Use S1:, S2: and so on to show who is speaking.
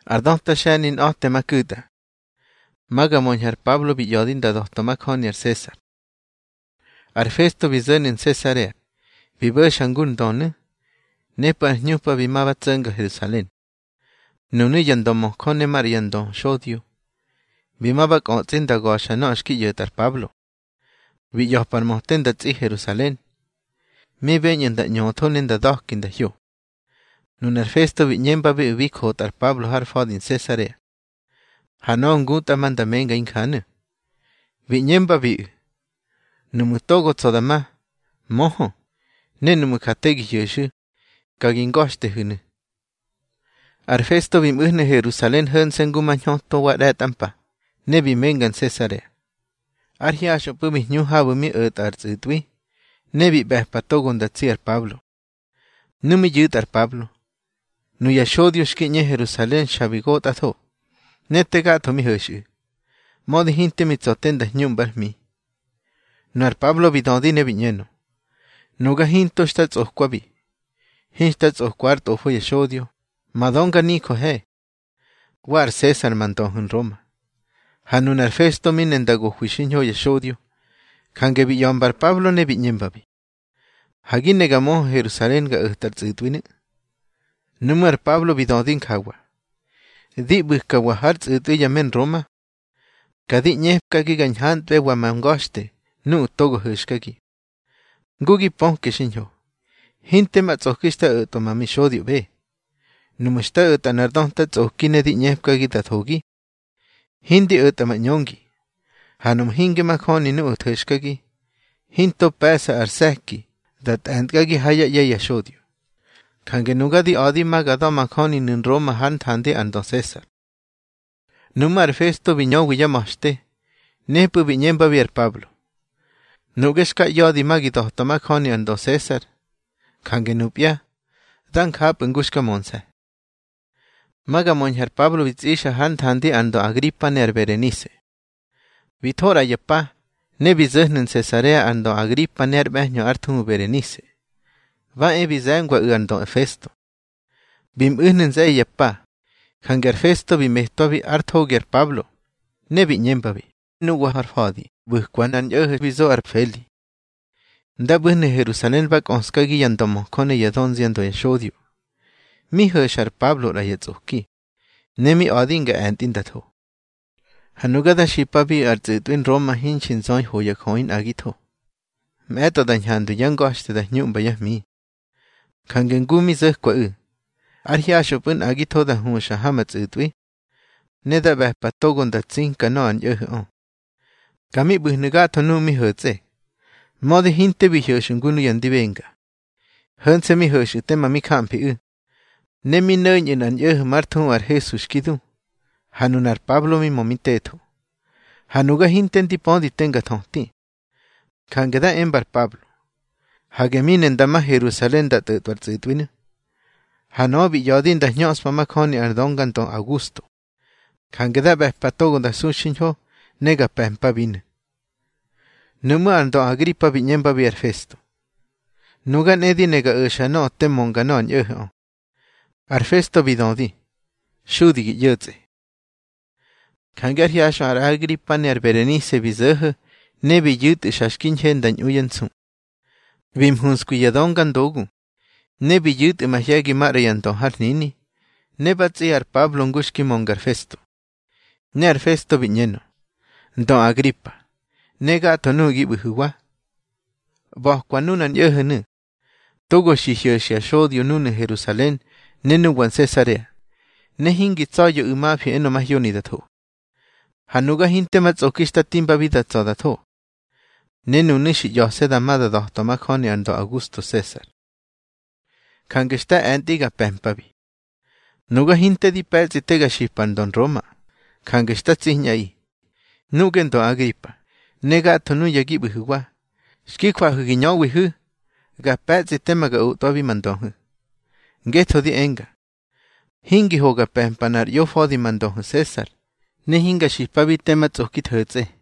S1: Ardonta shanin ohte makuta. Maga monjar Pablo bi yodin da dohtomak honier César. Arfesto bi zenin Cesarea. Bi shangun donne. Nepa nyupa bi maba tsenga Jerusalén. Nunu yandomo kone mar yandon shodio. Bi maba kotzin da gosha no ashki yetar Pablo. Bi yohpar mohten da tzi Jerusalén. Mi benyen da nyotonin da dohkin da hyo. Nun arfesto bi nyemba bi ubik hotar Pablo har fodin Cesarea. Hanon guta manda menga inkane. Vi nyemba bi. Numutogo tsodama. Moho. Ne numukategi yeshu. Kagingoshte hune. Arfesto bi muhne Jerusalén hen senguma nyoto wadat ampa. Ne bi mengan Cesarea. Arhiasho pumi nyuhabu mi artzitwi. Ne bi behpatogon da tsiar Pablo. Numi yutar Pablo. Nu yashodio shkinye Jerusalén shabigot atho. Nete gato mi heshu. Modi hinte mitzoten da nyumbar mi. Nuar Pablo bidodi ne viñeno. Nuga hinto stats ohquabi. Hinstats ohquart ofo yashodio. Madonga niko he. War César mandon en Roma. Hanunar festo minen da gohuishinho yashodio. Kange biyombar Pablo ne viñembabi. Hagin negamo Jerusalén ga uhtartzitwine. Numar Pablo bidodin kawa. Di buhkawahartz yamen Roma. Kadi nyepkagi ganjantwe wa mangoste. Nu togo hushkagi. Gugi ponke shinho. Hinte matzokista utomami shodio be. Numushta utanardonta tzokine di nyepkagi tathogi. Hindi utamanyongi. Hanum hinge makhoni nu uthushkagi. Hinto pesa arseki. Dat antgagi haya ya shodio. Kange nugadi adi magado makhoni nun Roma hantande ando César. Numar festo viño guyamoste. Nepu viñemba vier Pablo. Nugeshka yodi magito tomakhoni ando César. Kange nupia. Dan kap ngushka monse. Maga monjar Pablo vitzisha hantande ando Agripa ner Berenice. Vitora yepa. Ne bizehnen Cesarea ando Agripa ner behño artumu Berenice. Va bizangwa ando Efesto. Bim uhnen ze yepa. Kangar festo bimehtobi arthoger Pablo. Ne viñembabi. Nuwa harfadi. Buhkwanan yohe bizo arfeli. Da buhne Jerusalén bak onskagi yandomo kone yadonzi ando yashodio. Mi heshar Pablo la yetsuki. Nemi odinga antindatho. Hanugada shipabi artzitwin Roma hinchin zon hoya koin agito. Meto danyandu yangoshte da nyumba yahmi. Kangengumi zehkwa Arhiashopun agito da hunsha hamatzitwi. Neda behpatogon da tzinka no an yohe. Kami buhnugato nu mi hotze. Mode hinte bihoshungunu yandivenga. Hunse mi hoshutema mi kampi Nemi nöñen an yohe martun ar Jesus kidu. Hanunar Pablo mi momiteto. Hanuga hinten tipondi tenga tonti. Kangeda embar Pablo. Hageminen dama Jerusalén da tutwartzitwine. Hanobi yodin da nyos mamakoni ardongan ton Augusto. Kangeda behpatogon da sushinho nega pempabine. Numu ando Agripa viñemba bier festo. Nugan edi nega ushano temongano an yohe. Arfesto bidodi. Shudigi yotze. Kangar hiasho ar Agripa ner Berenice bizehe nebi yut shashkinchen dan uyensu. Vim hunsku yadongan dogu. Nebi yut mahyagi marayanto harnini. Nebatzi ar Pablo ngushki mongar festo. Ne ar festo viñeno. Don Agripa. Nega tonugi buhuwa. Bohkwanunan yohenu. Togo shihyoshia shodio nune Jerusalén. Nenu wan Cesarea. Nehingi tsoyo umafi eno mahyoni datho. Hanuga hinte matzokista timba vida tsodatho. Nenu nishi yose damada dohtomakhoni ando Augusto César. Kangesta antiga pempabi. Nuga hinte di pelzi tega shipan don Roma. Kangesta tsiñai. Nugen do Agripa. Nega tonu yagi buhuwa. Shkikwa huginyo wihu. Ga pelzi temaga utobi mandonhu. Geto di enga. Hingi hoga pempanar yo fodi mandonhu César. Ne hinga shipabi tema tsokit hetse.